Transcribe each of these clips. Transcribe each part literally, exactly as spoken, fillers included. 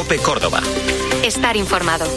COPE Córdoba. Estar informado.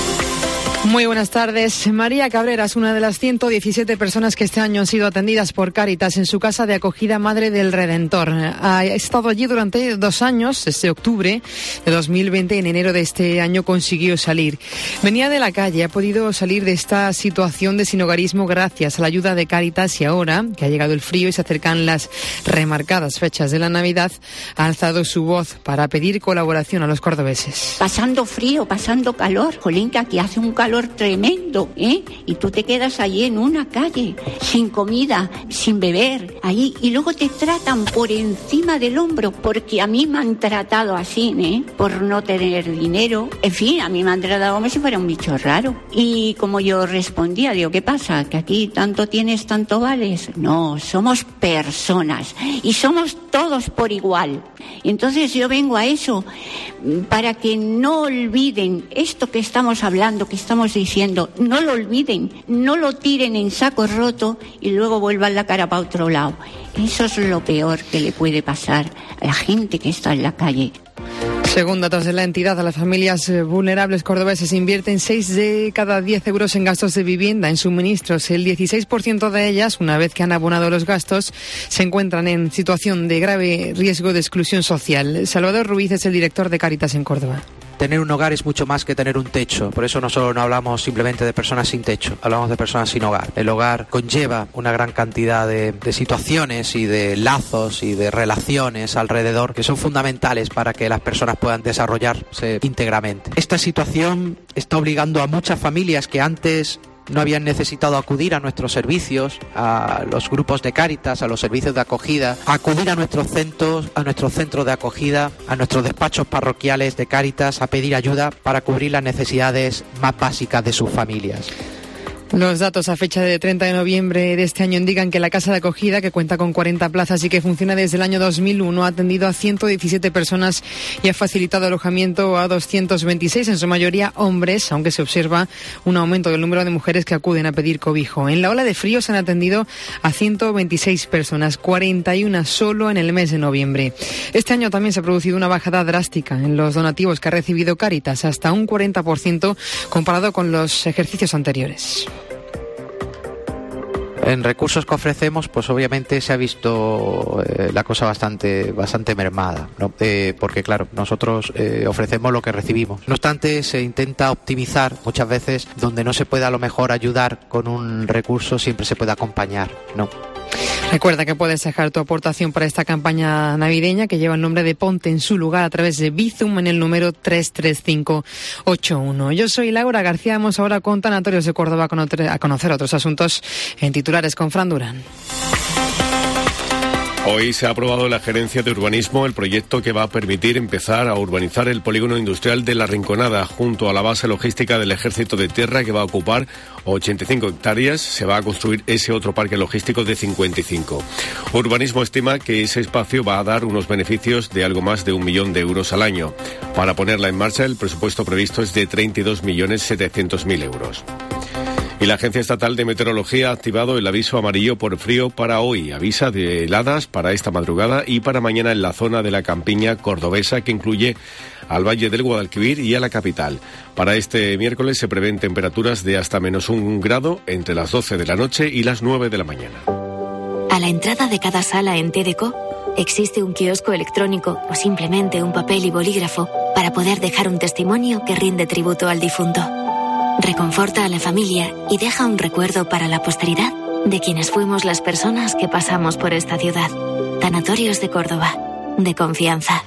Muy buenas tardes. María Cabrera es una de las ciento diecisiete personas que este año han sido atendidas por Cáritas en su casa de acogida Madre del Redentor. Ha estado allí durante dos años, desde octubre de dos mil veinte, en enero de este año consiguió salir. Venía de la calle, ha podido salir de esta situación de sinhogarismo gracias a la ayuda de Cáritas y ahora, que ha llegado el frío y se acercan las remarcadas fechas de la Navidad, ha alzado su voz para pedir colaboración a los cordobeses. Pasando frío, pasando calor, jolín, que aquí hace un calor tremendo, ¿eh? Y tú te quedas allí en una calle, sin comida, sin beber, ahí, y luego te tratan por encima del hombro, porque a mí me han tratado así, ¿eh? Por no tener dinero, en fin, a mí me han tratado como si fuera un bicho raro. Y como yo respondía, digo, ¿qué pasa? ¿Que aquí tanto tienes, tanto vales? No, somos personas, y somos todos por igual. Entonces yo vengo a eso, para que no olviden esto que estamos hablando, que estamos diciendo, no lo olviden, no lo tiren en saco roto y luego vuelvan la cara para otro lado. Eso es lo peor que le puede pasar a la gente que está en la calle. Según datos de la entidad, a las familias vulnerables cordobeses invierten seis de cada diez euros en gastos de vivienda, en suministros. El dieciséis por ciento de ellas, una vez que han abonado los gastos, se encuentran en situación de grave riesgo de exclusión social. Salvador Ruiz es el director de Cáritas en Córdoba. Tener un hogar es mucho más que tener un techo. Por eso no solo no hablamos simplemente de personas sin techo, hablamos de personas sin hogar. El hogar conlleva una gran cantidad de, de situaciones y de lazos y de relaciones alrededor que son fundamentales para que las personas puedan desarrollarse íntegramente. Esta situación está obligando a muchas familias que antes no habían necesitado acudir a nuestros servicios, a los grupos de Cáritas, a los servicios de acogida, a acudir a nuestros centros, a nuestros centros de acogida, a nuestros despachos parroquiales de Cáritas, a pedir ayuda para cubrir las necesidades más básicas de sus familias. Los datos a fecha de treinta de noviembre de este año indican que la casa de acogida, que cuenta con cuarenta plazas y que funciona desde el año dos mil uno, ha atendido a ciento diecisiete personas y ha facilitado alojamiento a doscientos veintiséis, en su mayoría hombres, aunque se observa un aumento del número de mujeres que acuden a pedir cobijo. En la ola de frío se han atendido a ciento veintiséis personas, cuarenta y una solo en el mes de noviembre. Este año también se ha producido una bajada drástica en los donativos que ha recibido Cáritas, hasta un cuarenta por ciento comparado con los ejercicios anteriores. En recursos que ofrecemos, pues obviamente se ha visto eh, la cosa bastante bastante mermada, ¿no? Eh, porque claro, nosotros eh, ofrecemos lo que recibimos. No obstante, se intenta optimizar muchas veces donde no se puede a lo mejor ayudar con un recurso, siempre se puede acompañar, ¿no? Recuerda que puedes dejar tu aportación para esta campaña navideña que lleva el nombre de Ponte en su lugar a través de Bizum en el número tres tres cinco ocho uno. Yo soy Laura García, vamos ahora con Tanatorios de Córdoba a conocer otros asuntos en titulares con Fran Durán. Hoy se ha aprobado en la Gerencia de Urbanismo el proyecto que va a permitir empezar a urbanizar el polígono industrial de La Rinconada, junto a la base logística del Ejército de Tierra, que va a ocupar ochenta y cinco hectáreas. Se va a construir ese otro parque logístico de cincuenta y cinco. Urbanismo estima que ese espacio va a dar unos beneficios de algo más de un millón de euros al año. Para ponerla en marcha, el presupuesto previsto es de treinta y dos millones setecientos mil euros. Y la Agencia Estatal de Meteorología ha activado el aviso amarillo por frío para hoy. Avisa de heladas para esta madrugada y para mañana en la zona de la campiña cordobesa, que incluye al Valle del Guadalquivir y a la capital. Para este miércoles se prevén temperaturas de hasta menos un grado entre las doce de la noche y las nueve de la mañana. A la entrada de cada sala en T D C O existe un kiosco electrónico o simplemente un papel y bolígrafo para poder dejar un testimonio que rinde tributo al difunto. Reconforta a la familia y deja un recuerdo para la posteridad de quienes fuimos las personas que pasamos por esta ciudad. Tanatorios de Córdoba, de confianza.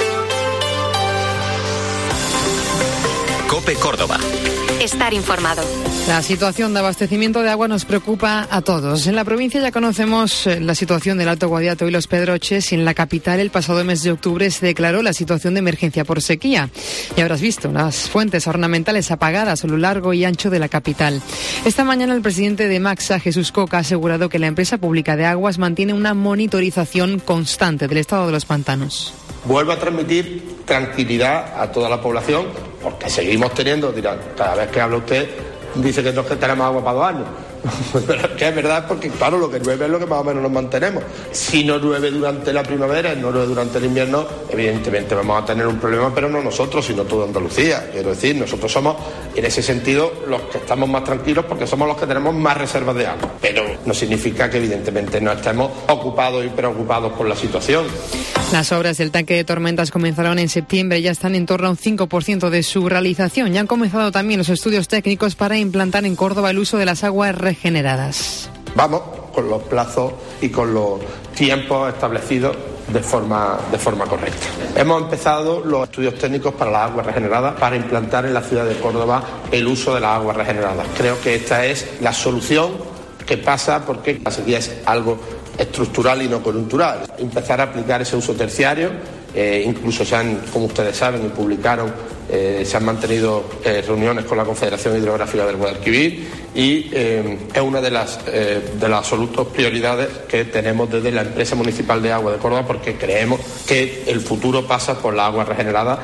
COPE Córdoba. Estar informado. La situación de abastecimiento de agua nos preocupa a todos. En la provincia ya conocemos la situación del Alto Guadiato y Los Pedroches, y en la capital el pasado mes de octubre se declaró la situación de emergencia por sequía. Y habrás visto las fuentes ornamentales apagadas a lo largo y ancho de la capital. Esta mañana el presidente de Maxa, Jesús Coca, ha asegurado que la empresa pública de aguas mantiene una monitorización constante del estado de los pantanos. Vuelvo a transmitir tranquilidad a toda la población, porque seguimos teniendo, dirán, cada vez que habla usted dice que no tenemos agua para dos años. Pero que es verdad, porque claro, lo que llueve es lo que más o menos nos mantenemos. Si no llueve durante la primavera y no llueve durante el invierno, evidentemente vamos a tener un problema, pero no nosotros, sino toda Andalucía. Quiero decir, nosotros somos, en ese sentido, los que estamos más tranquilos porque somos los que tenemos más reservas de agua. Pero no significa que evidentemente no estemos ocupados y preocupados por la situación. Las obras del tanque de tormentas comenzaron en septiembre y ya están en torno a un cinco por ciento de su realización. Ya han comenzado también los estudios técnicos para implantar en Córdoba el uso de las aguas regeneradas. Vamos con los plazos y con los tiempos establecidos de forma, de forma correcta. Hemos empezado los estudios técnicos para las aguas regeneradas para implantar en la ciudad de Córdoba el uso de las aguas regeneradas. Creo que esta es la solución que pasa porque la sequía es algo estructural y no coyuntural. Empezar a aplicar ese uso terciario, eh, incluso se han, como ustedes saben y publicaron, eh, se han mantenido eh, reuniones con la Confederación Hidrográfica del Guadalquivir y eh, es una de las eh, de las absolutas prioridades que tenemos desde la empresa municipal de agua de Córdoba, porque creemos que el futuro pasa por la agua regenerada.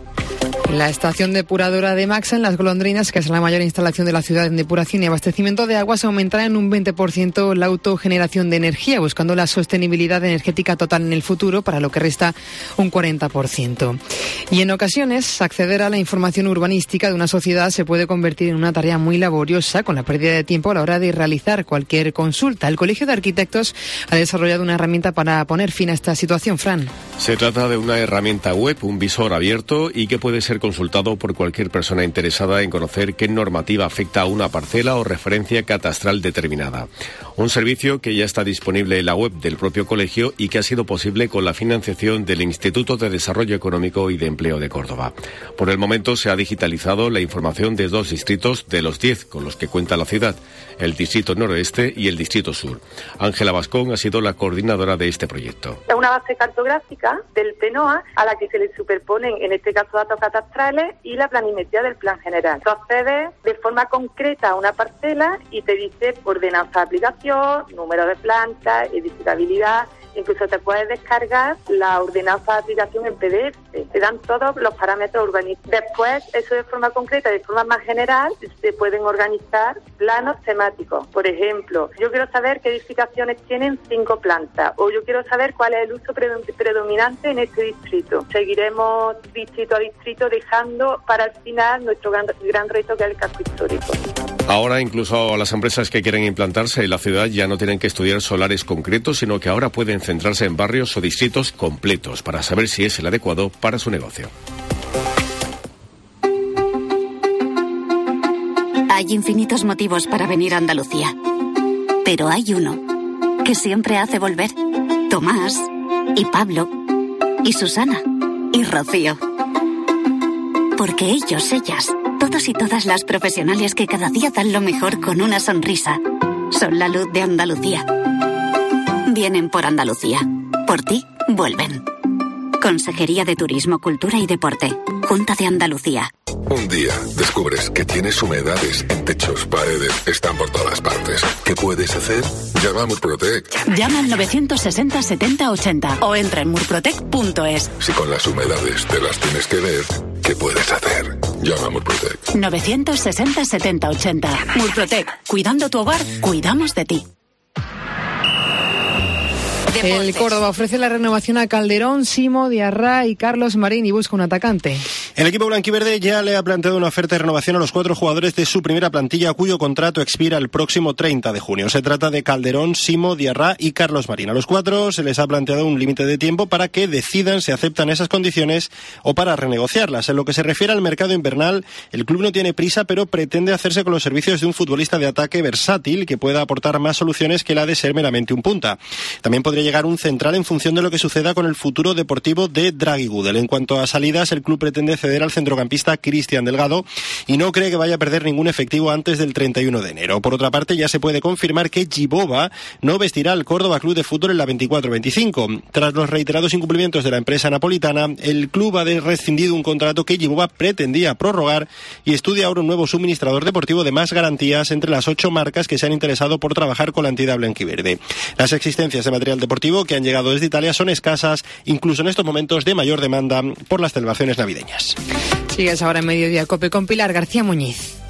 La estación depuradora de Maxa en Las Golondrinas, que es la mayor instalación de la ciudad en depuración y abastecimiento de aguas, aumentará en un veinte por ciento la autogeneración de energía, buscando la sostenibilidad energética total en el futuro, para lo que resta un cuarenta por ciento. Y en ocasiones, acceder a la información urbanística de una sociedad se puede convertir en una tarea muy laboriosa, con la pérdida de tiempo a la hora de realizar cualquier consulta. El Colegio de Arquitectos ha desarrollado una herramienta para poner fin a esta situación. Fran. Se trata de una herramienta web, un visor abierto y que puede ser consultado por cualquier persona interesada en conocer qué normativa afecta a una parcela o referencia catastral determinada. Un servicio que ya está disponible en la web del propio colegio y que ha sido posible con la financiación del Instituto de Desarrollo Económico y de Empleo de Córdoba. Por el momento se ha digitalizado la información de dos distritos de los diez con los que cuenta la ciudad, el Distrito Noroeste y el Distrito Sur. Ángela Bascón ha sido la coordinadora de este proyecto. Es una base cartográfica del PENOA a la que se le superponen, en este caso, datos catastrales y la planimetría del plan general. Tú accedes de forma concreta a una parcela y te dice ordenanza de aplicación, número de planta, edificabilidad. Incluso te puedes descargar la ordenanza de aplicación en P D F. Te dan todos los parámetros urbanísticos. Después, eso de forma concreta, de forma más general, se pueden organizar planos temáticos. Por ejemplo, yo quiero saber qué edificaciones tienen cinco plantas, o yo quiero saber cuál es el uso predominante en este distrito. Seguiremos distrito a distrito, dejando para el final nuestro gran, gran reto, que es el casco histórico. Ahora incluso las empresas que quieren implantarse en la ciudad ya no tienen que estudiar solares concretos, sino que ahora pueden centrarse en barrios o distritos completos para saber si es el adecuado para su negocio. Hay infinitos motivos para venir a Andalucía, pero hay uno que siempre hace volver. Tomás, y Pablo, y Susana, y Rocío. Porque ellos, ellas, todos y todas las profesionales que cada día dan lo mejor con una sonrisa, son la luz de Andalucía. Vienen por Andalucía. Por ti, vuelven. Consejería de Turismo, Cultura y Deporte. Junta de Andalucía. Un día descubres que tienes humedades en techos, paredes, están por todas partes. ¿Qué puedes hacer? Llama a Murprotec. Llama al novecientos sesenta setenta ochenta o entra en murprotec punto es. Si con las humedades te las tienes que ver, ¿qué puedes hacer? Llama a Murprotec. novecientos sesenta setenta ochenta. Murprotec. Cuidando tu hogar, cuidamos de ti. El Córdoba ofrece la renovación a Calderón, Simo, Diarra y Carlos Marín y busca un atacante. El equipo blanquiverde ya le ha planteado una oferta de renovación a los cuatro jugadores de su primera plantilla, cuyo contrato expira el próximo treinta de junio. Se trata de Calderón, Simo, Diarra y Carlos Marín. A los cuatro se les ha planteado un límite de tiempo para que decidan si aceptan esas condiciones o para renegociarlas. En lo que se refiere al mercado invernal, el club no tiene prisa, pero pretende hacerse con los servicios de un futbolista de ataque versátil que pueda aportar más soluciones que la de ser meramente un punta. También podría llegar un central en función de lo que suceda con el futuro deportivo de Draghi Gudel. En cuanto a salidas, el club pretende ceder al centrocampista Cristian Delgado y no cree que vaya a perder ningún efectivo antes del treinta y uno de enero. Por otra parte, ya se puede confirmar que Djibova no vestirá al Córdoba Club de Fútbol en la veinticuatro veinticinco. Tras los reiterados incumplimientos de la empresa napolitana, el club ha rescindido un contrato que Djibova pretendía prorrogar y estudia ahora un nuevo suministrador deportivo de más garantías entre las ocho marcas que se han interesado por trabajar con la entidad blanquiverde. Las existencias de material deportivo que han llegado desde Italia son escasas, incluso en estos momentos de mayor demanda por las celebraciones navideñas. Sigues ahora en Mediodía Cope con Pilar García Muñiz.